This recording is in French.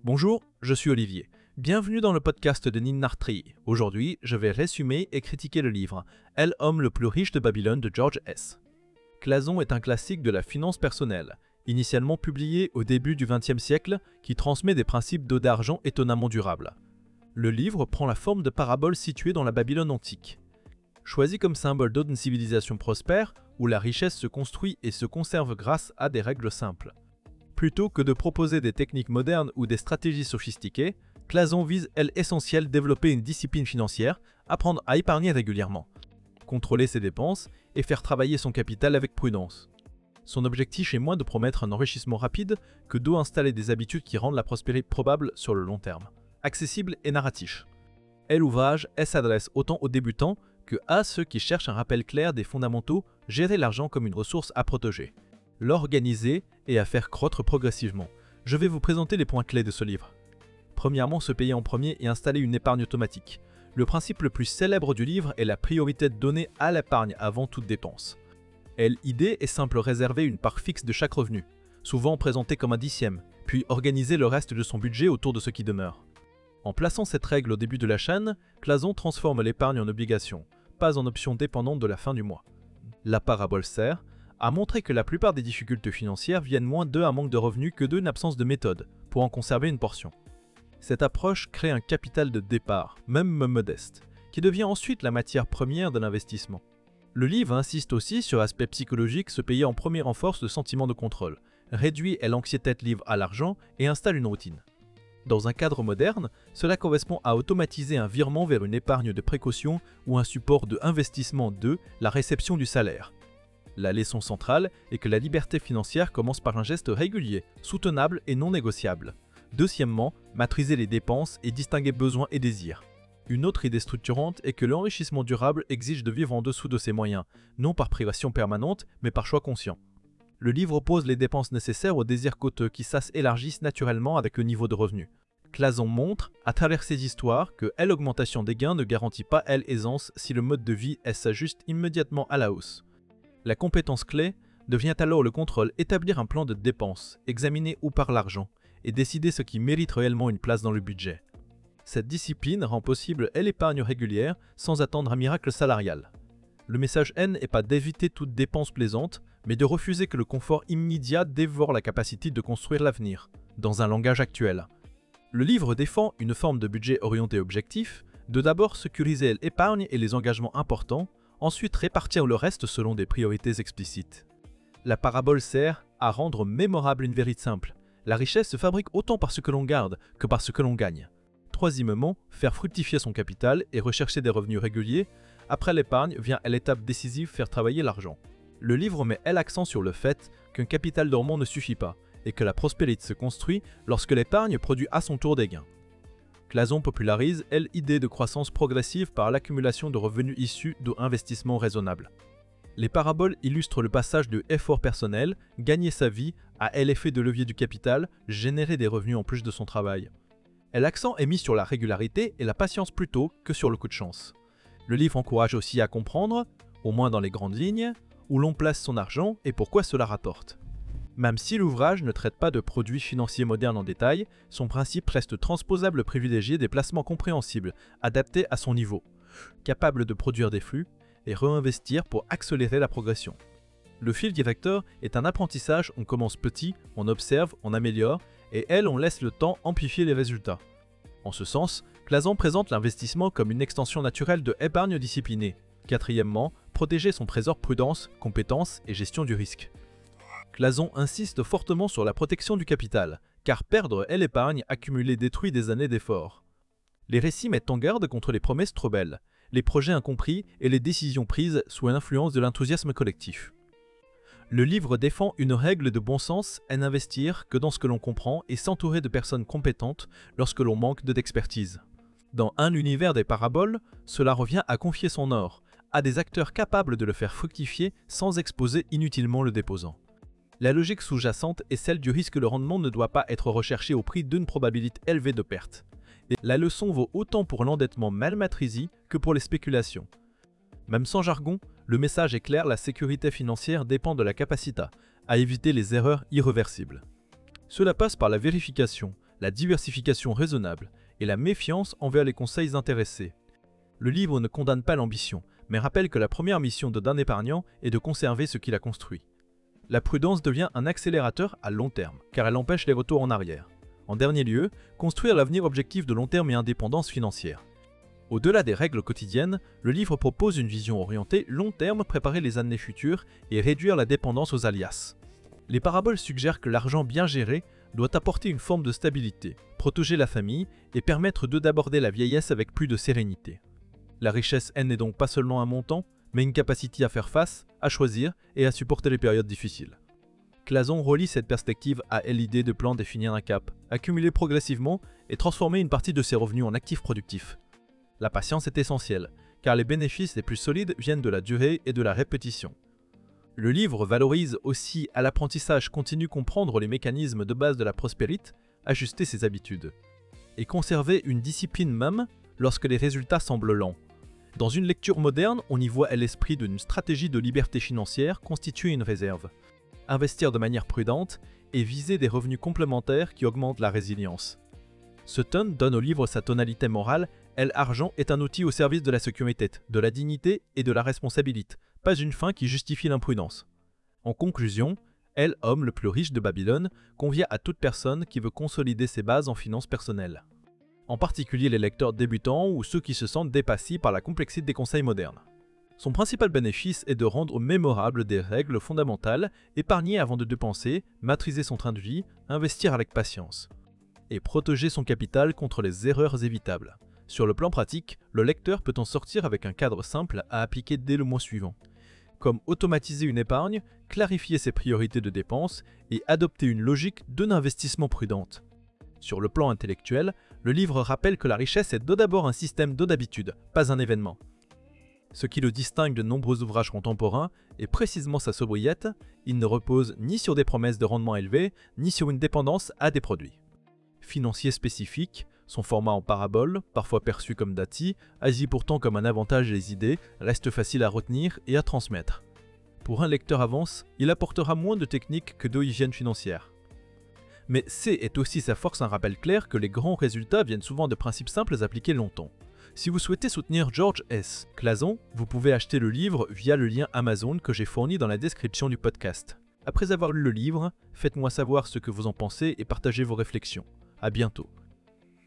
Bonjour, je suis Olivier. Bienvenue dans le podcast de Ninartri. Aujourd'hui, je vais résumer et critiquer le livre « L'homme le plus riche de Babylone » de George S. Clason est un classique de la finance personnelle, initialement publié au début du XXe siècle, qui transmet des principes d'eau d'argent étonnamment durables. Le livre prend la forme de paraboles situées dans la Babylone antique. Choisi comme symbole d'une civilisation prospère, où la richesse se construit et se conserve grâce à des règles simples. Plutôt que de proposer des techniques modernes ou des stratégies sophistiquées, Clason vise, l'essentiel, développer une discipline financière, apprendre à épargner régulièrement, contrôler ses dépenses et faire travailler son capital avec prudence. Son objectif est moins de promettre un enrichissement rapide que d'installer des habitudes qui rendent la prospérité probable sur le long terme. Accessible et narratif. L'ouvrage s'adresse autant aux débutants que à ceux qui cherchent un rappel clair des fondamentaux, gérer l'argent comme une ressource à protéger, l'organiser et à faire croître progressivement. Je vais vous présenter les points clés de ce livre. Premièrement, se payer en premier et installer une épargne automatique. Le principe le plus célèbre du livre est la priorité donnée à l'épargne avant toute dépense. L'idée est simple, réserver une part fixe de chaque revenu, souvent présentée comme un dixième, puis organiser le reste de son budget autour de ce qui demeure. En plaçant cette règle au début de la chaîne, Clason transforme l'épargne en obligation, pas en option dépendante de la fin du mois. La parabole sert à montrer que la plupart des difficultés financières viennent moins d'un manque de revenus que d'une absence de méthode, pour en conserver une portion. Cette approche crée un capital de départ, même modeste, qui devient ensuite la matière première de l'investissement. Le livre insiste aussi sur l'aspect psychologique, se payer en premier renforce le sentiment de contrôle, réduit l'anxiété liée à l'argent et installe une routine. Dans un cadre moderne, cela correspond à automatiser un virement vers une épargne de précaution ou un support de investissement de la réception du salaire. La leçon centrale est que la liberté financière commence par un geste régulier, soutenable et non négociable. Deuxièmement, maîtriser les dépenses et distinguer besoins et désirs. Une autre idée structurante est que l'enrichissement durable exige de vivre en dessous de ses moyens, non par privation permanente, mais par choix conscient. Le livre oppose les dépenses nécessaires aux désirs coûteux qui s'élargissent naturellement avec le niveau de revenu. Clason montre, à travers ses histoires, que l'augmentation des gains ne garantit pas l'aisance si le mode de vie s'ajuste immédiatement à la hausse. La compétence clé devient alors le contrôle, établir un plan de dépenses, examiner où part l'argent, et décider ce qui mérite réellement une place dans le budget. Cette discipline rend possible l'épargne régulière sans attendre un miracle salarial. Le message n'est pas d'éviter toute dépense plaisante, mais de refuser que le confort immédiat dévore la capacité de construire l'avenir, dans un langage actuel. Le livre défend une forme de budget orienté objectif, de d'abord sécuriser l'épargne et les engagements importants, ensuite répartir le reste selon des priorités explicites. La parabole sert à rendre mémorable une vérité simple. La richesse se fabrique autant par ce que l'on garde que par ce que l'on gagne. Troisièmement, faire fructifier son capital et rechercher des revenus réguliers. Après l'épargne vient l'étape décisive, faire travailler l'argent. Le livre met l'accent sur le fait qu'un capital dormant ne suffit pas et que la prospérité se construit lorsque l'épargne produit à son tour des gains. Clason popularise l'idée de croissance progressive par l'accumulation de revenus issus d'investissements raisonnables. Les paraboles illustrent le passage de effort personnel, gagner sa vie, à l'effet de levier du capital, générer des revenus en plus de son travail. L'accent est mis sur la régularité et la patience plutôt que sur le coup de chance. Le livre encourage aussi à comprendre, au moins dans les grandes lignes, où l'on place son argent et pourquoi cela rapporte. Même si l'ouvrage ne traite pas de produits financiers modernes en détail, son principe reste transposable, privilégier des placements compréhensibles, adaptés à son niveau, capables de produire des flux et réinvestir pour accélérer la progression. Le fil directeur est un apprentissage, on commence petit, on observe, on améliore, et on laisse le temps amplifier les résultats. En ce sens, Clason présente l'investissement comme une extension naturelle de l'épargne disciplinée. Quatrièmement, protéger son trésor, prudence, compétence et gestion du risque. Clason insiste fortement sur la protection du capital, car perdre l'épargne accumulée détruit des années d'efforts. Les récits mettent en garde contre les promesses trop belles, les projets incompris et les décisions prises sous l'influence de l'enthousiasme collectif. Le livre défend une règle de bon sens, n'investir que dans ce que l'on comprend et s'entourer de personnes compétentes lorsque l'on manque d'expertise. Dans un univers des paraboles, cela revient à confier son or à des acteurs capables de le faire fructifier sans exposer inutilement le déposant. La logique sous-jacente est celle du risque, le rendement ne doit pas être recherché au prix d'une probabilité élevée de perte. Et la leçon vaut autant pour l'endettement mal maîtrisé que pour les spéculations. Même sans jargon, le message est clair, la sécurité financière dépend de la capacité à éviter les erreurs irréversibles. Cela passe par la vérification, la diversification raisonnable et la méfiance envers les conseils intéressés. Le livre ne condamne pas l'ambition, mais rappelle que la première mission d'un épargnant est de conserver ce qu'il a construit. La prudence devient un accélérateur à long terme, car elle empêche les retours en arrière. En dernier lieu, construire l'avenir objectif de long terme et indépendance financière. Au-delà des règles quotidiennes, le livre propose une vision orientée long terme, préparer les années futures et réduire la dépendance aux alias. Les paraboles suggèrent que l'argent bien géré doit apporter une forme de stabilité, protéger la famille et permettre d'aborder la vieillesse avec plus de sérénité. La richesse n'est donc pas seulement un montant, mais une capacité à faire face, à choisir et à supporter les périodes difficiles. Clason relie cette perspective à l'idée de plan définir un cap, accumuler progressivement et transformer une partie de ses revenus en actifs productifs. La patience est essentielle, car les bénéfices les plus solides viennent de la durée et de la répétition. Le livre valorise aussi à l'apprentissage continu comprendre les mécanismes de base de la prospérité, ajuster ses habitudes, et conserver une discipline même lorsque les résultats semblent lents. Dans une lecture moderne, on y voit l'esprit d'une stratégie de liberté financière constituer une réserve, investir de manière prudente et viser des revenus complémentaires qui augmentent la résilience. Sutton donne au livre sa tonalité morale. L'argent est un outil au service de la sécurité, de la dignité et de la responsabilité, pas une fin qui justifie l'imprudence. En conclusion, L'homme le plus riche de Babylone convient à toute personne qui veut consolider ses bases en finances personnelles. En particulier les lecteurs débutants ou ceux qui se sentent dépassés par la complexité des conseils modernes. Son principal bénéfice est de rendre mémorables des règles fondamentales, épargner avant de dépenser, maîtriser son train de vie, investir avec patience, et protéger son capital contre les erreurs évitables. Sur le plan pratique, le lecteur peut en sortir avec un cadre simple à appliquer dès le mois suivant, comme automatiser une épargne, clarifier ses priorités de dépenses et adopter une logique d'un investissement prudente. Sur le plan intellectuel, le livre rappelle que la richesse est d'abord un système d'habitude, pas un événement. Ce qui le distingue de nombreux ouvrages contemporains est précisément sa sobriété. Il ne repose ni sur des promesses de rendement élevés, ni sur une dépendance à des produits financiers spécifiques. Son format en parabole, parfois perçu comme dati, agit pourtant comme un avantage des idées, reste facile à retenir et à transmettre. Pour un lecteur avance, il apportera moins de techniques que d'hygiène financière. Mais est aussi sa force un rappel clair que les grands résultats viennent souvent de principes simples appliqués longtemps. Si vous souhaitez soutenir George S. Clason, vous pouvez acheter le livre via le lien Amazon que j'ai fourni dans la description du podcast. Après avoir lu le livre, faites-moi savoir ce que vous en pensez et partagez vos réflexions. À bientôt.